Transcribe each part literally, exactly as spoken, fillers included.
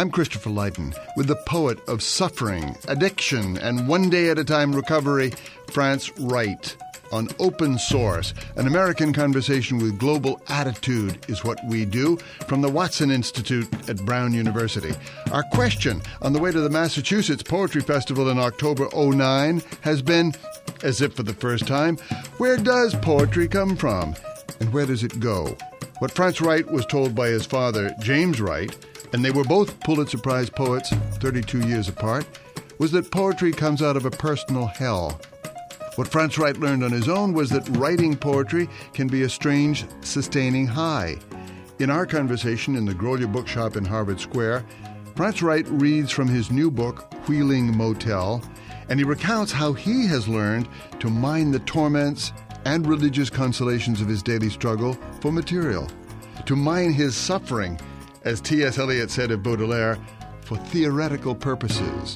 I'm Christopher Lydon with the poet of suffering, addiction, and one-day-at-a-time recovery, France Wright. On Open Source, an American conversation with global attitude is what we do from the Watson Institute at Brown University. Our question on the way to the Massachusetts Poetry Festival in October oh nine has been, as if for the first time, where does poetry come from and where does it go? What France Wright was told by his father, James Wright, and they were both Pulitzer Prize poets thirty-two years apart, was that poetry comes out of a personal hell. What France Wright learned on his own was that writing poetry can be a strange, sustaining high. In our conversation in the Grolier Bookshop in Harvard Square, France Wright reads from his new book, Wheeling Motel, and he recounts how he has learned to mine the torments and religious consolations of his daily struggle for material, to mine his suffering, as T S Eliot said of Baudelaire, for theoretical purposes.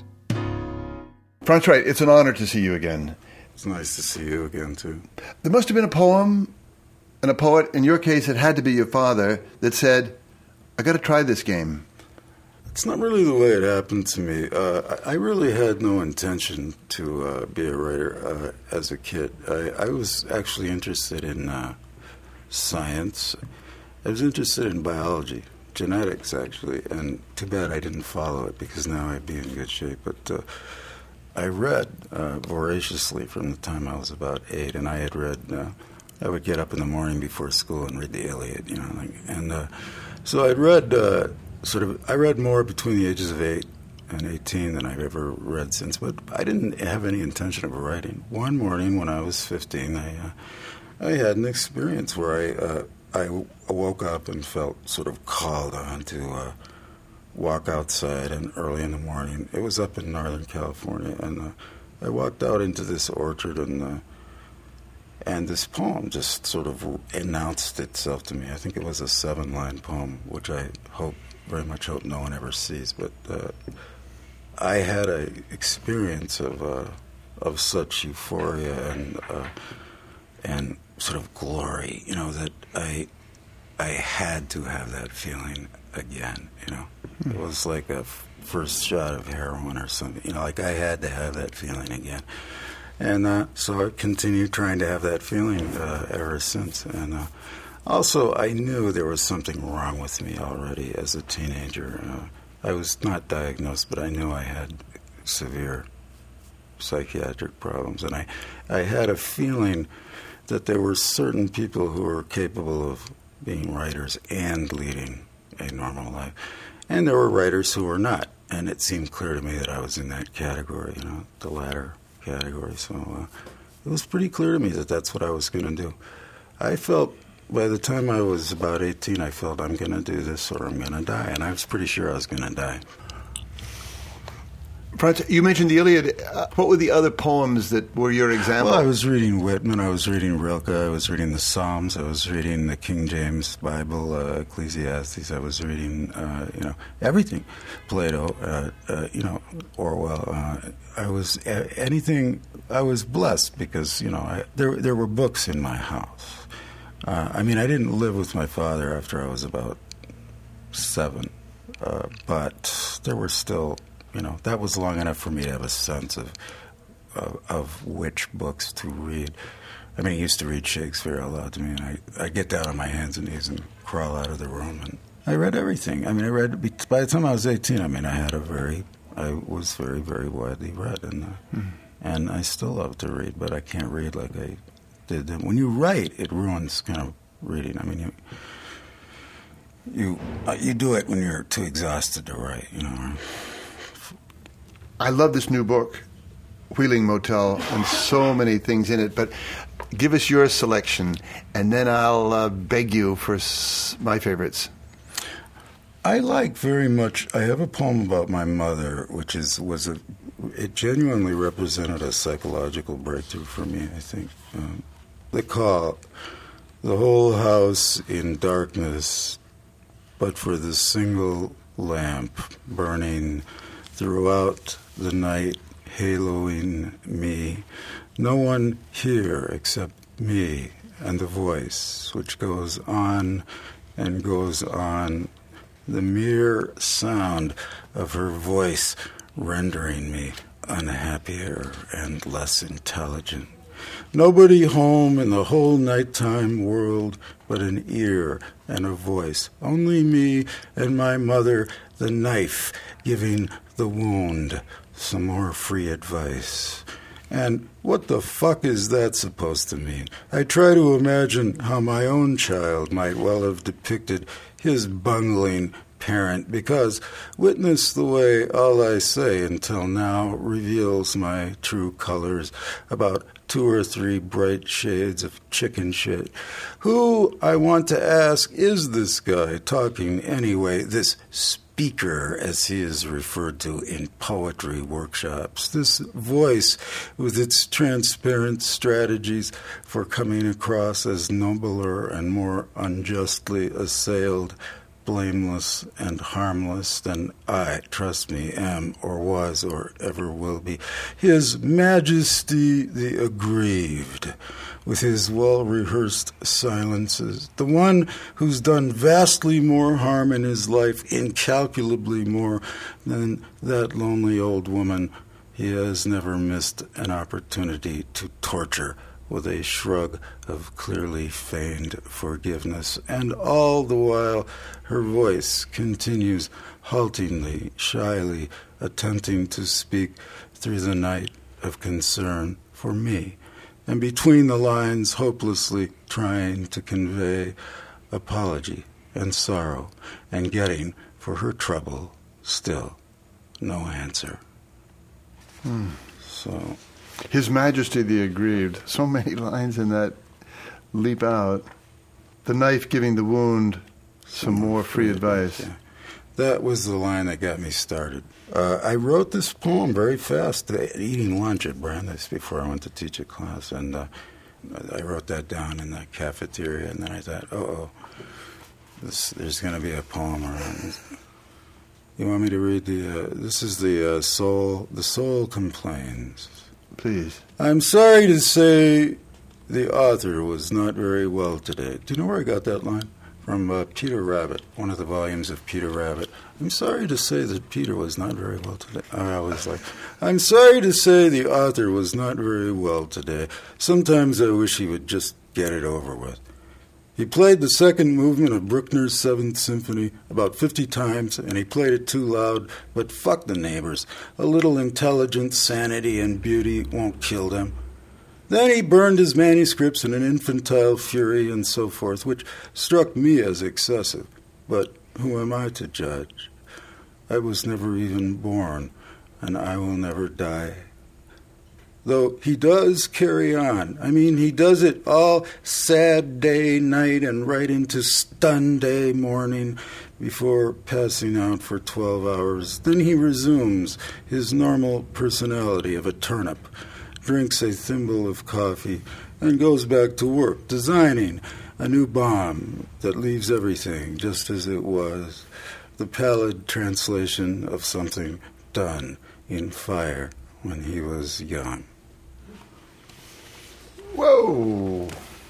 France Wright, it's an honor to see you again. It's nice to see you again, too. There must have been a poem and a poet, in your case it had to be your father, that said, I got to try this game. It's not really the way it happened to me. Uh, I really had no intention to uh, be a writer uh, as a kid. I, I was actually interested in uh, science. I was interested in biology, genetics, actually, and too bad I didn't follow it because now I'd be in good shape. But uh, I read uh, voraciously from the time I was about eight, and I had read, uh, I would get up in the morning before school and read the Iliad, you know, like, and uh, so I'd read uh, sort of, I read more between the ages of eight and eighteen than I've ever read since, but I didn't have any intention of writing. One morning when I was fifteen, I, uh, I had an experience where I, uh, I woke up and felt sort of called on to uh, walk outside, and early in the morning, it was up in Northern California, and uh, I walked out into this orchard, and uh, and this poem just sort of announced itself to me. I think it was a seven-line poem, which I hope, very much hope no one ever sees, but uh, I had a experience of uh, of such euphoria and uh, and sort of glory, you know, that I I had to have that feeling again, you know. Mm-hmm. It was like a f- first shot of heroin or something, you know, like I had to have that feeling again. And uh, so I continued trying to have that feeling uh, ever since. And uh, also I knew there was something wrong with me already as a teenager. Uh, I was not diagnosed, but I knew I had severe psychiatric problems. And I, I had a feeling that there were certain people who were capable of being writers and leading a normal life. And there were writers who were not. And it seemed clear to me that I was in that category, you know, the latter category. So uh, it was pretty clear to me that that's what I was going to do. I felt, by the time I was about eighteen, I felt I'm going to do this or I'm going to die. And I was pretty sure I was going to die. France, you mentioned the Iliad. Uh, what were the other poems that were your example? Well, I was reading Whitman, I was reading Rilke, I was reading the Psalms, I was reading the King James Bible, uh, Ecclesiastes, I was reading, uh, you know, everything. Plato, uh, uh, you know, Orwell. Uh, I was, uh, anything, I was blessed because, you know, I, there, there were books in my house. Uh, I mean, I didn't live with my father after I was about seven, uh, but there were still... You know, that was long enough for me to have a sense of, of of which books to read. I mean, he used to read Shakespeare out loud to me, and I I get down on my hands and knees and crawl out of the room, and I read everything. I mean, I read by the time I was eighteen. I mean, I had a very, I was very very widely read, and uh, mm-hmm. and I still love to read, but I can't read like I did then. When you write, it ruins kind of reading. I mean, you you uh, you do it when you're too exhausted to write. You know. I love this new book, Wheeling Motel, and so many things in it. But give us your selection, and then I'll uh, beg you for s- my favorites. I like very much. I have a poem about my mother, which is was a. It genuinely represented a psychological breakthrough for me. I think um, the call, the whole house in darkness, but for the single lamp burning throughout the night, haloing me. No one here except me and the voice, which goes on and goes on the mere sound of her voice rendering me unhappier and less intelligent. Nobody home in the whole nighttime world but an ear and a voice. Only me and my mother, the knife, giving the wound some more free advice. And what the fuck is that supposed to mean? I try to imagine how my own child might well have depicted his bungling parent, because witness the way all I say until now reveals my true colors, about two or three bright shades of chicken shit. Who, I want to ask, is this guy talking anyway, this speaker, as he is referred to in poetry workshops, this voice with its transparent strategies for coming across as nobler and more unjustly assailed, blameless and harmless than I, trust me, am or was or ever will be. His Majesty the Aggrieved, with his well-rehearsed silences, the one who's done vastly more harm in his life, incalculably more than that lonely old woman he has never missed an opportunity to torture with a shrug of clearly feigned forgiveness. And all the while her voice continues haltingly, shyly, attempting to speak through the night of concern for me, and between the lines hopelessly trying to convey apology and sorrow, and getting, for her trouble, still no answer. Hmm. So... His Majesty the Aggrieved. So many lines in that leap out. The knife giving the wound some more free advice. Yeah. That was the line that got me started. Uh, I wrote this poem very fast, uh, eating lunch at Brandeis before I went to teach a class, and uh, I wrote that down in the cafeteria, and then I thought, oh, this, there's going to be a poem around. You want me to read the, uh, this is the uh, soul, the soul complains. Please. I'm sorry to say the author was not very well today. Do you know where I got that line? From uh, Peter Rabbit, one of the volumes of Peter Rabbit. I'm sorry to say that Peter was not very well today. I was like, I'm sorry to say the author was not very well today. Sometimes I wish he would just get it over with. He played the second movement of Bruckner's Seventh Symphony about fifty times, and he played it too loud, but fuck the neighbors. A little intelligence, sanity, and beauty won't kill them. Then he burned his manuscripts in an infantile fury and so forth, which struck me as excessive. But who am I to judge? I was never even born, and I will never die. Though he does carry on. I mean, he does it all sad day, night, and right into stun day morning before passing out for twelve hours. Then he resumes his normal personality of a turnip, drinks a thimble of coffee, and goes back to work, designing a new bomb that leaves everything just as it was, the pallid translation of something done in fire when he was young. Whoa!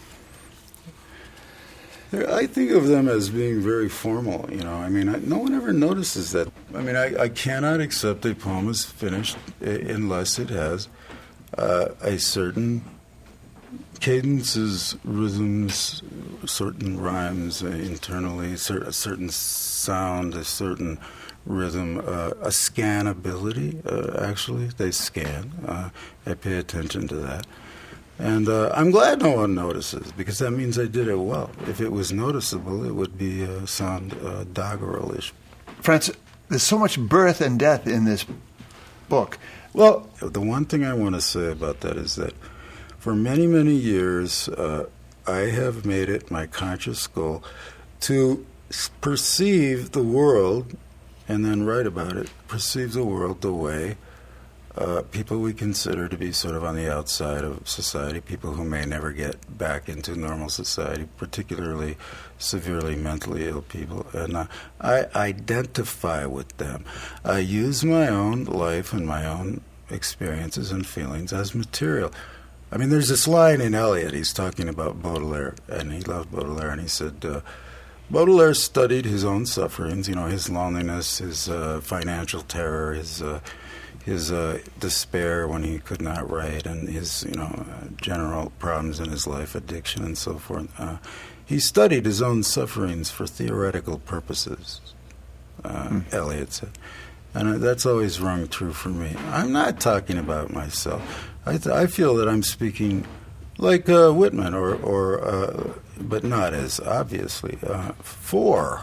I think of them as being very formal, you know. I mean, I, no one ever notices that. I mean, I, I cannot accept a poem as finished unless it has uh, a certain cadences, rhythms, certain rhymes internally, a certain sound, a certain rhythm, uh, a scannability, uh, actually. They scan. Uh, I pay attention to that. And uh, I'm glad no one notices, because that means I did it well. If it was noticeable, it would be uh, sound uh, doggerel-ish. Frantz, there's so much birth and death in this book. Well, the one thing I want to say about that is that for many, many years, uh, I have made it my conscious goal to perceive the world, and then write about it, perceive the world the way Uh, people we consider to be sort of on the outside of society, people who may never get back into normal society, particularly severely mentally ill people. And uh, I identify with them. I use my own life and my own experiences and feelings as material. I mean, there's this line in Eliot. He's talking about Baudelaire, and he loved Baudelaire, and he said, uh, Baudelaire studied his own sufferings, you know, his loneliness, his uh, financial terror, his uh, his uh, despair when he could not write, and his, you know, uh, general problems in his life, addiction and so forth. Uh, he studied his own sufferings for theoretical purposes, uh, mm. Eliot said. And uh, that's always rung true for me. I'm not talking about myself. I, th- I feel that I'm speaking like uh, Whitman, or, or uh, but not as obviously, uh, for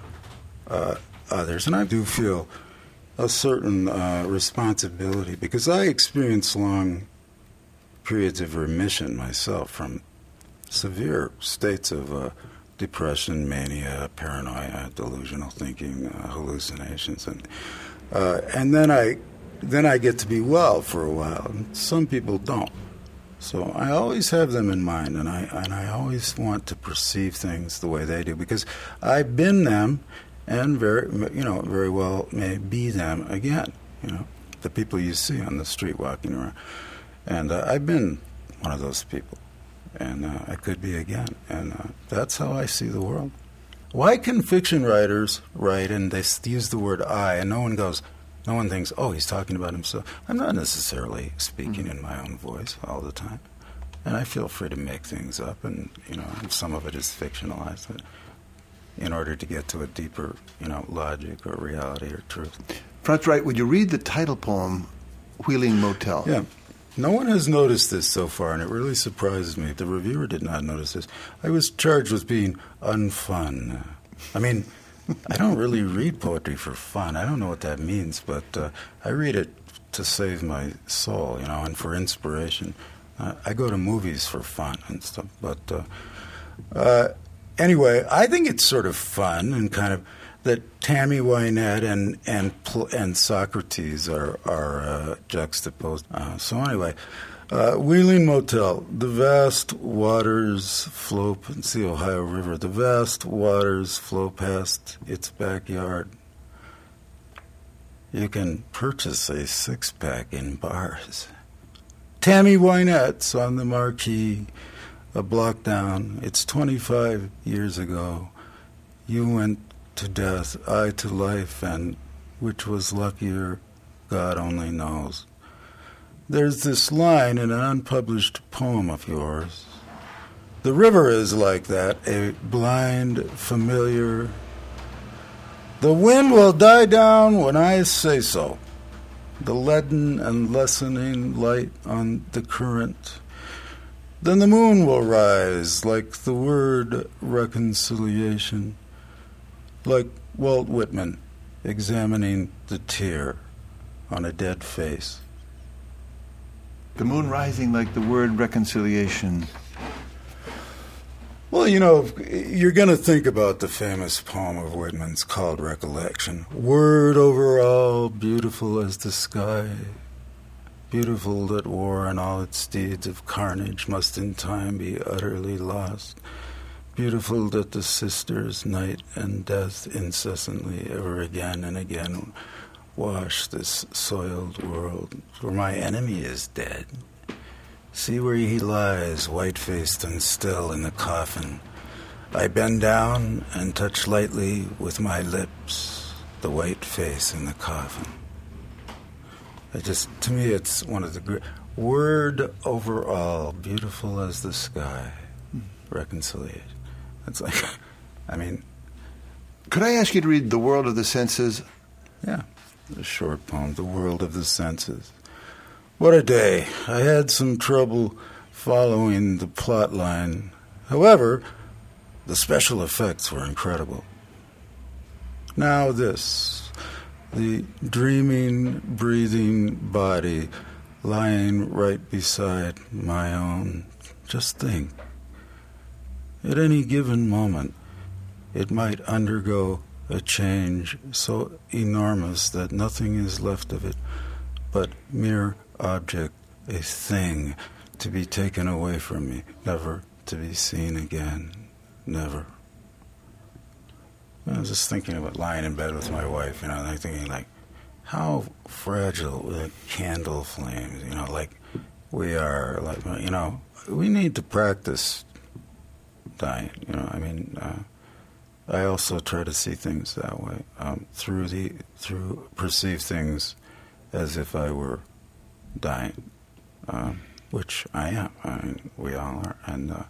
uh, others. And I do feel a certain uh, responsibility, because I experience long periods of remission myself from severe states of uh, depression, mania, paranoia, delusional thinking, uh, hallucinations, and uh, and then I then I get to be well for a while. And some people don't. So I always have them in mind, and I and I always want to perceive things the way they do, because I've been them, and very you know very well may be them again. You know, the people you see on the street walking around, and uh, I've been one of those people, and uh, I could be again, and uh, that's how I see the world. Why can fiction writers write and they use the word I, and no one goes? No one thinks, oh, he's talking about himself. I'm not necessarily speaking mm-hmm. in my own voice all the time. And I feel free to make things up, and, you know, some of it is fictionalized in order to get to a deeper, you know, logic or reality or truth. Franz Wright, would you read the title poem, Wheeling Motel? Yeah. No one has noticed this so far, and it really surprises me. The reviewer did not notice this. I was charged with being unfun. I mean... I don't really read poetry for fun. I don't know what that means, but uh, I read it to save my soul, you know, and for inspiration. Uh, I go to movies for fun and stuff, but uh, uh, anyway, I think it's sort of fun and kind of that Tammy Wynette and and and Socrates are are uh, juxtaposed. Uh, so anyway. Uh, Wheeling Motel, the vast waters flow, it's the Ohio River, the vast waters flow past its backyard. You can purchase a six-pack in bars. Tammy Wynette's on the marquee, a block down. It's twenty-five years ago. You went to death, I to life, and which was luckier, God only knows. There's this line in an unpublished poem of yours. The river is like that, a blind, familiar. The wind will die down when I say so. The leaden and lessening light on the current. Then the moon will rise like the word reconciliation. Like Walt Whitman examining the tear on a dead face. The moon rising like the word reconciliation. Well, you know, you're going to think about the famous poem of Whitman's called Recollection. Word over all, beautiful as the sky. Beautiful that war and all its deeds of carnage must in time be utterly lost. Beautiful that the sisters, night and death, incessantly, ever again and again, wash this soiled world, for my enemy is dead. See where he lies, white-faced and still in the coffin. I bend down and touch lightly with my lips the white face in the coffin. It just, to me, it's one of the great... Word over all, beautiful as the sky, reconciliation. It's like, I mean... Could I ask you to read The World of the Senses? Yeah. A short poem, The World of the Senses. What a day. I had some trouble following the plot line. However, the special effects were incredible. Now this, the dreaming, breathing body lying right beside my own. Just think, at any given moment, it might undergo a change so enormous that nothing is left of it but mere object, a thing to be taken away from me, never to be seen again, never. I was just thinking about lying in bed with my wife, you know, and I'm thinking, like, how fragile the candle flames, you know, like we are, like, you know, we need to practice dying, you know, I mean, uh, I also try to see things that way, um, through the through perceive things as if I were dying, um, which I am. I mean, we all are. And uh,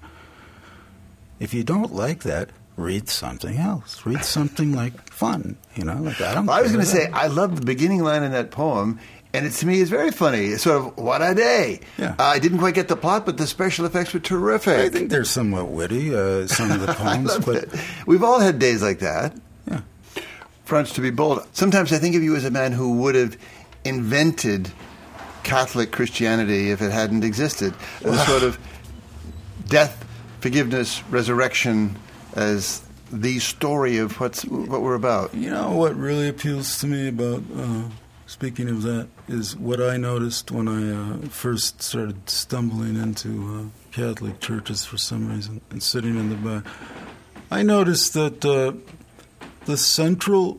if you don't like that, read something else. Read something like fun. You know, like I don't. Well, I was going to say that. I love the beginning line in that poem. And it, to me, is very funny. It's sort of, what a day. Yeah. Uh, I didn't quite get the plot, but the special effects were terrific. I think they're somewhat witty, uh, some of the poems. I love but it. We've all had days like that. Yeah. Frans, to be bold, sometimes I think of you as a man who would have invented Catholic Christianity if it hadn't existed. A sort of death, forgiveness, resurrection as the story of what's what we're about. You know what really appeals to me about... Uh, Speaking of that, is what I noticed when I uh, first started stumbling into uh, Catholic churches for some reason and sitting in the back. I noticed that uh, the central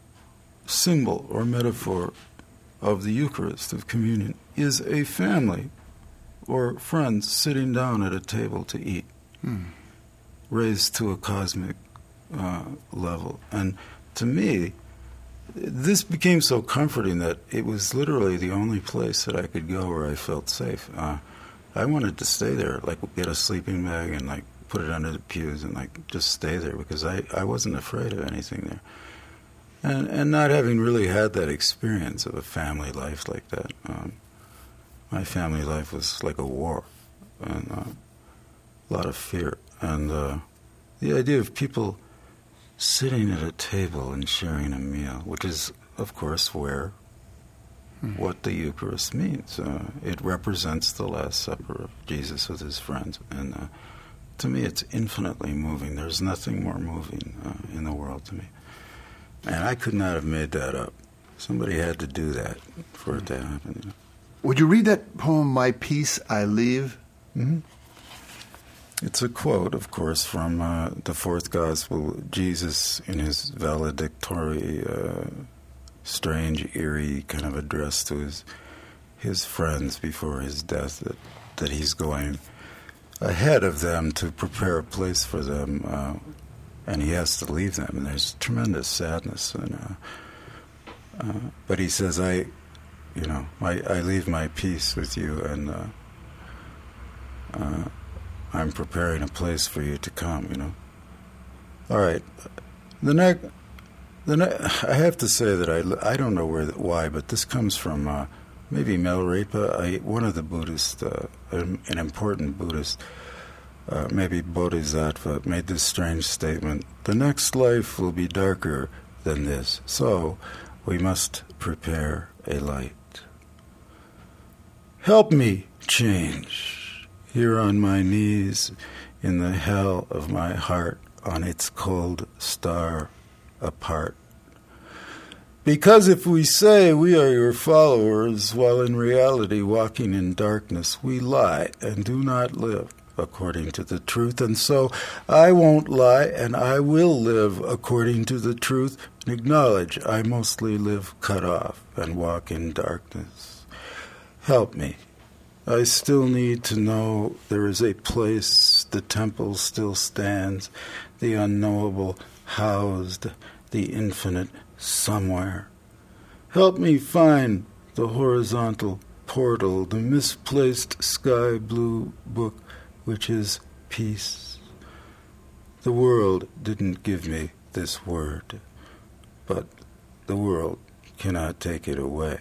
symbol or metaphor of the Eucharist, of communion, is a family or friends sitting down at a table to eat, hmm. raised to a cosmic uh, level. And to me, this became so comforting that it was literally the only place that I could go where I felt safe. Uh, I wanted to stay there, like get a sleeping bag and like put it under the pews and like just stay there because I, I wasn't afraid of anything there. And and not having really had that experience of a family life like that, um, my family life was like a war and uh, a lot of fear. And uh, the idea of people sitting at a table and sharing a meal, which is, of course, where hmm. what the Eucharist means. Uh, it represents the Last Supper of Jesus with his friends. And uh, to me, it's infinitely moving. There's nothing more moving uh, in the world to me. And I could not have made that up. Somebody had to do that for it to happen. You know? Would you read that poem, My Peace I Leave? Mm-hmm. It's a quote, of course, from uh, the fourth gospel. Jesus, in his valedictory, uh, strange, eerie kind of address to his his friends before his death, that, that he's going ahead of them to prepare a place for them, uh, and he has to leave them. And there's tremendous sadness. And, uh, uh, but he says, I, you know, I, I leave my peace with you, and... Uh, uh, I'm preparing a place for you to come, you know. All right. The next, the ne- I have to say that I, I don't know where the, why, but this comes from uh, maybe Milarepa, I, one of the Buddhists, uh, an, an important Buddhist, uh, maybe Bodhisattva, made this strange statement: the next life will be darker than this, so we must prepare a light. Help me change. Here on my knees, in the hell of my heart, on its cold star apart. Because if we say we are your followers, while in reality walking in darkness, we lie and do not live according to the truth. And so I won't lie, and I will live according to the truth, and acknowledge I mostly live cut off and walk in darkness. Help me. I still need to know there is a place, the temple still stands, the unknowable housed, the infinite somewhere. Help me find the horizontal portal, the misplaced sky blue book, which is peace. The world didn't give me this word, but the world cannot take it away.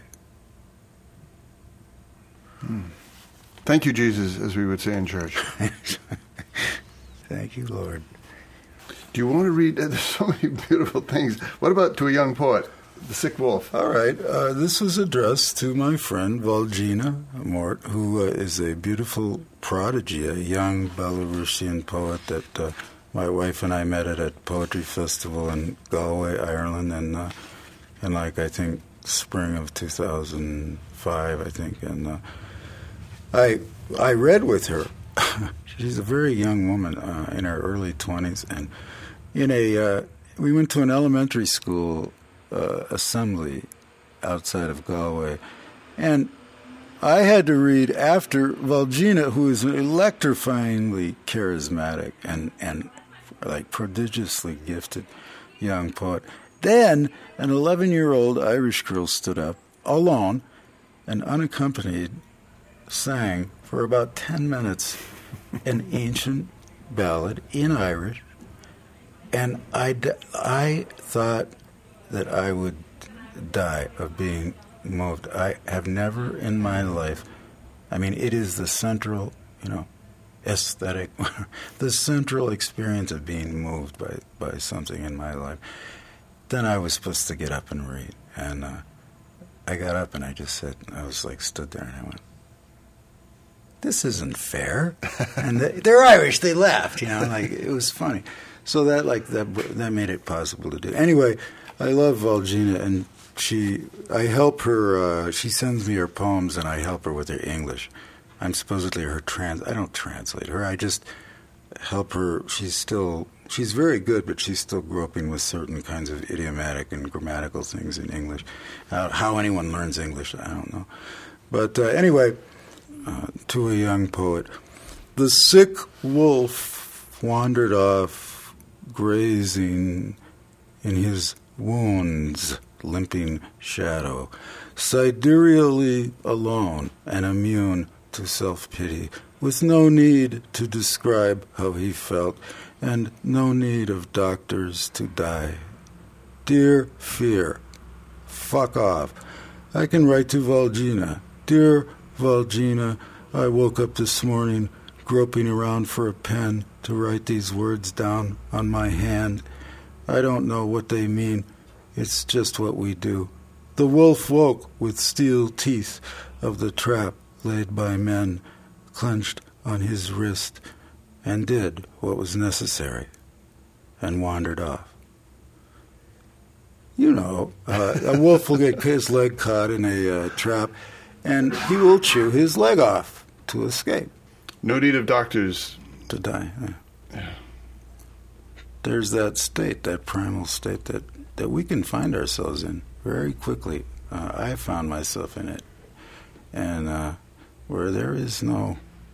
Hmm. Thank you, Jesus, as we would say in church. Thank you, Lord. Do you want to read? Uh, there's so many beautiful things. What about To a Young Poet, The Sick Wolf? All right. Uh, this was addressed to my friend Valgina Mort, who uh, is a beautiful prodigy, a young Belarusian poet that uh, my wife and I met at a poetry festival in Galway, Ireland, and uh, in, like, I think, spring of two thousand five, I think, and... Uh, I I read with her. She's a very young woman uh, in her early twenties, and in a uh, we went to an elementary school uh, assembly outside of Galway, and I had to read after Valgina, who is electrifyingly charismatic and and like prodigiously gifted young poet. Then an eleven-year-old Irish girl stood up, alone and unaccompanied, sang for about ten minutes an ancient ballad in Irish, and I, I thought that I would die of being moved. I have never in my life, I mean, it is the central, you know, aesthetic, the central experience of being moved by, by something in my life. Then I was supposed to get up and read, and uh, I got up and I just said, I was like, stood there and I went, this isn't fair. And they, they're Irish, they laughed, you know, like, it was funny. So that, like, that that made it possible to do. Anyway, I love Volgina, and she, I help her, uh, she sends me her poems, and I help her with her English. I'm supposedly her trans, I don't translate her, I just help her. She's still, she's very good, but she's still groping with certain kinds of idiomatic and grammatical things in English. Uh, how anyone learns English, I don't know. But uh, anyway, uh, to a young poet, the sick wolf wandered off, grazing in his wounds, limping shadow, sidereally alone and immune to self-pity, with no need to describe how he felt, and no need of doctors to die. Dear fear, fuck off. I can write to Volgina. Dear Volgina, I woke up this morning groping around for a pen to write these words down on my hand. I don't know what they mean. It's just what we do. The wolf woke with steel teeth of the trap laid by men, clenched on his wrist, and did what was necessary, and wandered off. You know, uh, a wolf will get his leg caught in a uh, trap, and he will chew his leg off to escape. No need of doctors. To die. Yeah. Yeah. There's that state, that primal state that, that we can find ourselves in very quickly. Uh, I found myself in it. And uh, where there is no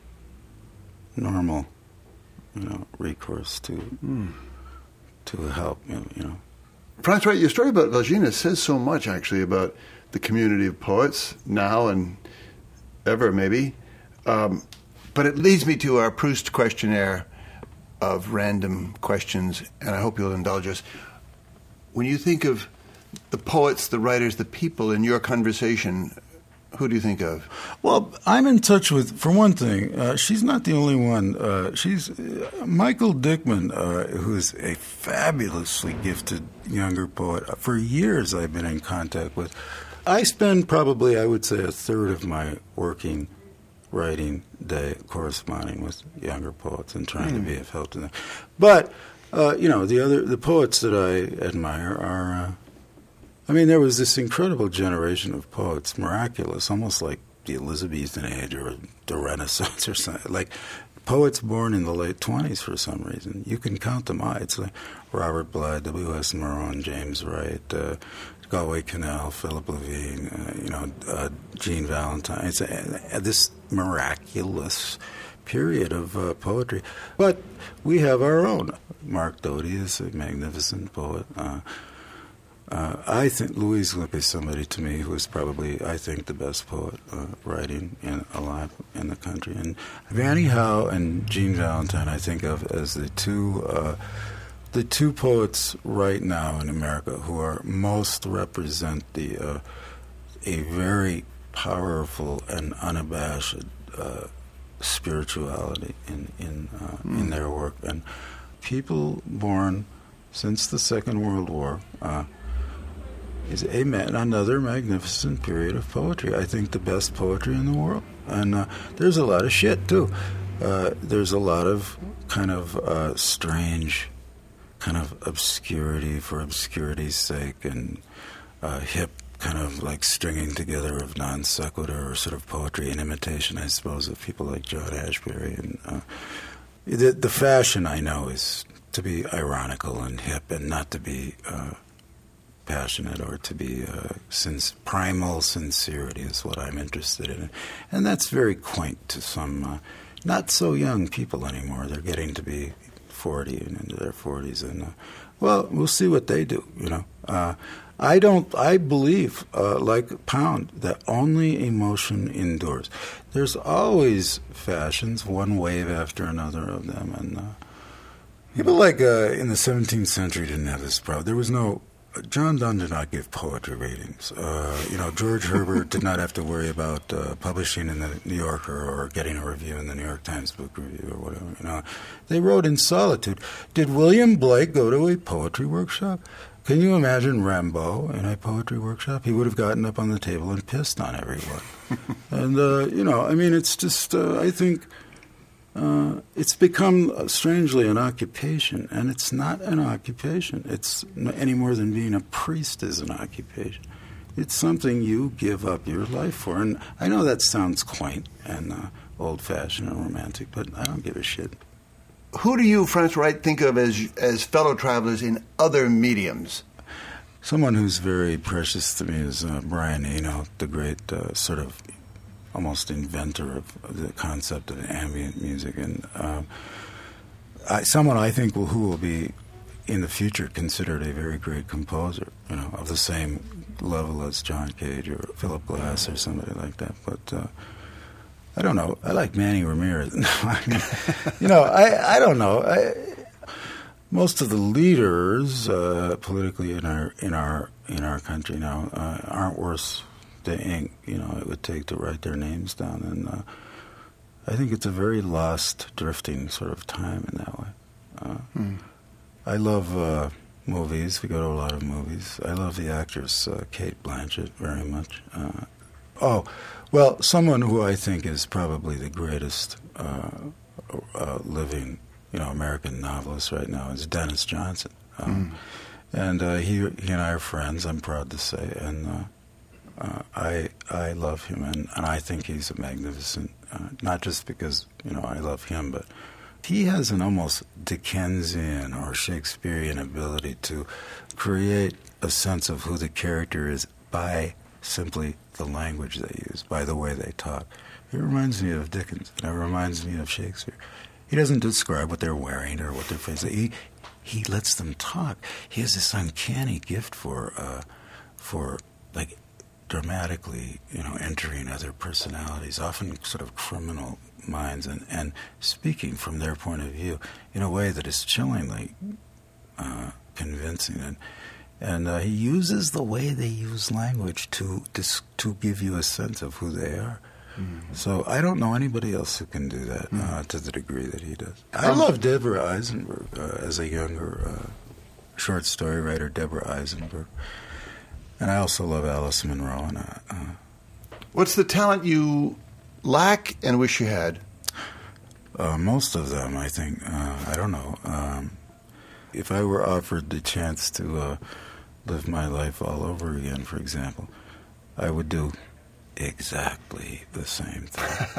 normal, you know, recourse to mm. to help, you know. Franz Wright, your story about Volgina says so much, actually, about the community of poets now and ever, maybe. Um, but it leads me to our Proust questionnaire of random questions, and I hope you'll indulge us. When you think of the poets, the writers, the people in your conversation, who do you think of? Well, I'm in touch with, for one thing, uh, she's not the only one. Uh, she's uh, Michael Dickman, uh, who's a fabulously gifted younger poet. For years I've been in contact with. I spend probably, I would say, a third of my working, writing day corresponding with younger poets and trying mm. to be of help to them. But, uh, you know, the other, the poets that I admire are... Uh, I mean, there was this incredible generation of poets, miraculous, almost like the Elizabethan age or the Renaissance or something. Like poets born in the late twenties for some reason. You can count them out. It's like Robert Blythe, W S Morone, James Wright, uh, Galway Kinnell, Philip Levine, uh, you know, uh, Jean Valentine. It's uh, this miraculous period of uh, poetry. But we have our own. Mark Doty is a magnificent poet. Uh, Uh, I think Louise Glück is somebody to me who is probably, I think, the best poet uh, writing in, alive in the country. And Vanny Howe and Jean Valentine I think of as the two uh, the two poets right now in America who are most represent the uh, a very powerful and unabashed uh, spirituality in in uh, mm. in their work. And people born since the Second World War. Uh, is a man, another magnificent period of poetry. I think the best poetry in the world. And uh, there's a lot of shit, too. Uh, there's a lot of kind of uh, strange kind of obscurity for obscurity's sake and uh, hip kind of like stringing together of non sequitur or sort of poetry and imitation, I suppose, of people like John Ashbery. And uh, the, the fashion, I know, is to be ironical and hip and not to be... Uh, passionate or to be uh, since primal sincerity is what I'm interested in, and that's very quaint to some uh, not so young people anymore. They're getting to be forty and into their forties, and uh, well, we'll see what they do. You know, uh, I don't. I believe, uh, like Pound, that only emotion endures. There's always fashions, one wave after another of them, and uh, people like uh, in the seventeenth century didn't have this problem. There was no. John Donne did not give poetry ratings. Uh, you know, George Herbert did not have to worry about uh, publishing in the New Yorker or getting a review in the New York Times Book Review or whatever. You know, they wrote in solitude. Did William Blake go to a poetry workshop? Can you imagine Rimbaud in a poetry workshop? He would have gotten up on the table and pissed on everyone. and uh, you know, I mean, it's just. Uh, I think. Uh, it's become, uh, strangely, an occupation, and it's not an occupation. It's n- any more than being a priest is an occupation. It's something you give up your life for. And I know that sounds quaint and uh, old-fashioned and romantic, but I don't give a shit. Who do you, Franz Wright, think of as as fellow travelers in other mediums? Someone who's very precious to me is uh, Brian Eno, the great uh, sort of almost inventor of, of the concept of ambient music, and uh, I, someone I think will, who will be in the future considered a very great composer, you know, of the same level as John Cage or Philip Glass or somebody like that. But uh, I don't know. I like Manny Ramirez. I mean, you know, I I don't know. I, most of the leaders uh, politically in our in our in our country now uh, aren't worth the ink, you know, it would take to write their names down. And uh, I think it's a very lost, drifting sort of time in that way. Uh, mm. I love uh, movies. We go to a lot of movies. I love the actress uh, Cate Blanchett very much. Uh, oh, well, someone who I think is probably the greatest uh, uh, living, you know, American novelist right now is Dennis Johnson. Um, mm. And uh, he, he and I are friends, I'm proud to say, and uh, Uh, I I love him, and, and I think he's a magnificent, uh, not just because, you know, I love him, but he has an almost Dickensian or Shakespearean ability to create a sense of who the character is by simply the language they use, by the way they talk. It reminds me of Dickens, and it reminds me of Shakespeare. He doesn't describe what they're wearing or what their face is. He, he lets them talk. He has this uncanny gift for, uh, for like, dramatically, you know, entering other personalities, often sort of criminal minds, and, and speaking from their point of view in a way that is chillingly uh, convincing. And, and uh, he uses the way they use language to dis- to give you a sense of who they are. Mm-hmm. So I don't know anybody else who can do that mm-hmm. uh, to the degree that he does. I um, love Deborah Eisenberg uh, as a younger uh, short story writer, Deborah Eisenberg. And I also love Alice Munro. And, uh, uh, What's the talent you lack and wish you had? Uh, most of them, I think. Uh, I don't know. Um, if I were offered the chance to uh, live my life all over again, for example, I would do exactly the same thing.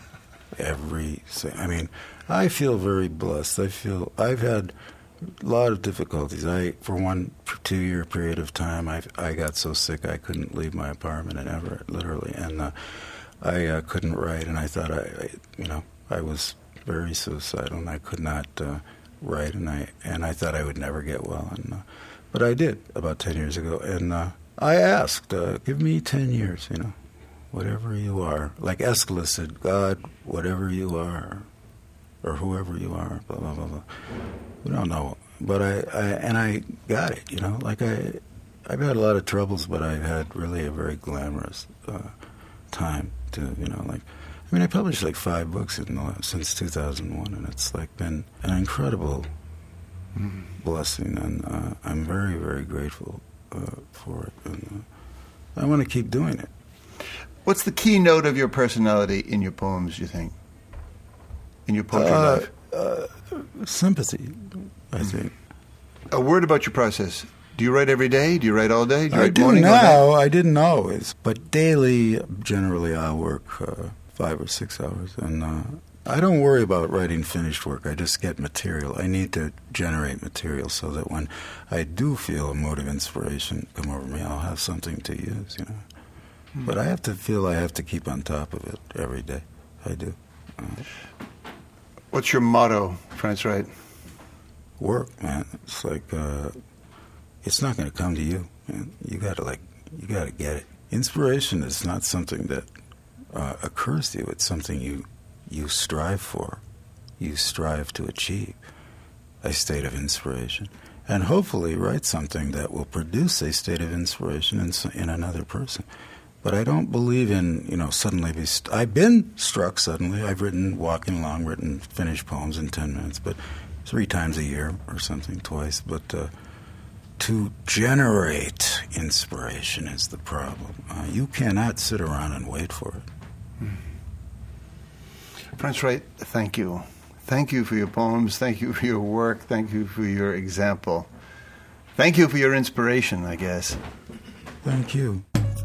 Every, I mean, I feel very blessed. I feel I've had a lot of difficulties. I, for one two-year period of time, I, I got so sick I couldn't leave my apartment in Everett, literally, and uh, I uh, couldn't write, and I thought I, I, you know, I was very suicidal, and I could not uh, write, and I and I thought I would never get well, and uh, but I did about ten years ago, and uh, I asked, uh, give me ten years, you know, whatever you are, like Aeschylus said, God, whatever you are, or whoever you are, blah blah blah blah. We don't know, but I, I and I got it, you know. Like I, I've had a lot of troubles, but I've had really a very glamorous uh, time to, you know. Like, I mean, I published like five books in the, since two thousand one, and it's like been an incredible mm-hmm. blessing, and uh, I'm very, very grateful uh, for it, and uh, I want to keep doing it. What's the keynote of your personality in your poems, you think? In your poetry uh, life? Uh, sympathy, I think. A word about your process. Do you write every day? Do you write all day? Do you I write do morning, now. all day? I didn't always. But daily, generally, I'll work uh, five or six hours. And uh, I don't worry about writing finished work. I just get material. I need to generate material so that when I do feel a mood of inspiration come over me, I'll have something to use, you know. Mm-hmm. But I have to feel I have to keep on top of it every day. I do. Uh, What's your motto, Franz Wright? work, man. It's like uh, it's not going to come to you, man. You got to like, you got to get it. Inspiration is not something that uh, occurs to you. It's something you you strive for, you strive to achieve a state of inspiration, and hopefully write something that will produce a state of inspiration in in another person. But I don't believe in, you know, suddenly be... St- I've been struck suddenly. I've written, walking along, written finished poems in ten minutes, but three times a year or something, twice. But uh, to generate inspiration is the problem. Uh, you cannot sit around and wait for it. Mm. Franz Wright, thank you. Thank you for your poems. Thank you for your work. Thank you for your example. Thank you for your inspiration, I guess. Thank you.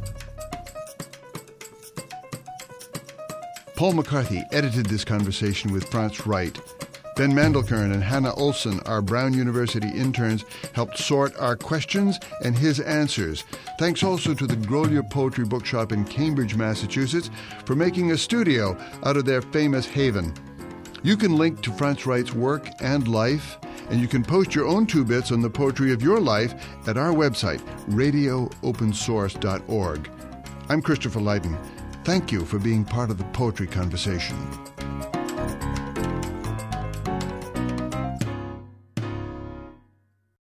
Paul McCarthy edited this conversation with Franz Wright. Ben Mandelkern and Hannah Olson, our Brown University interns, helped sort our questions and his answers. Thanks also to the Grolier Poetry Bookshop in Cambridge, Massachusetts, for making a studio out of their famous haven. You can link to Franz Wright's work and life, and you can post your own two bits on the poetry of your life at our website, radio open source dot org. I'm Christopher Lydon. Thank you for being part of the Poetry Conversation.